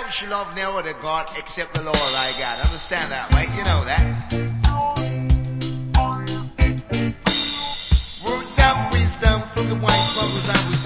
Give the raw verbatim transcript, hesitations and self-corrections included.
shall love no other God except the Lord thy God. Understand that, right? You know that. Words of wisdom from the wise brothers and we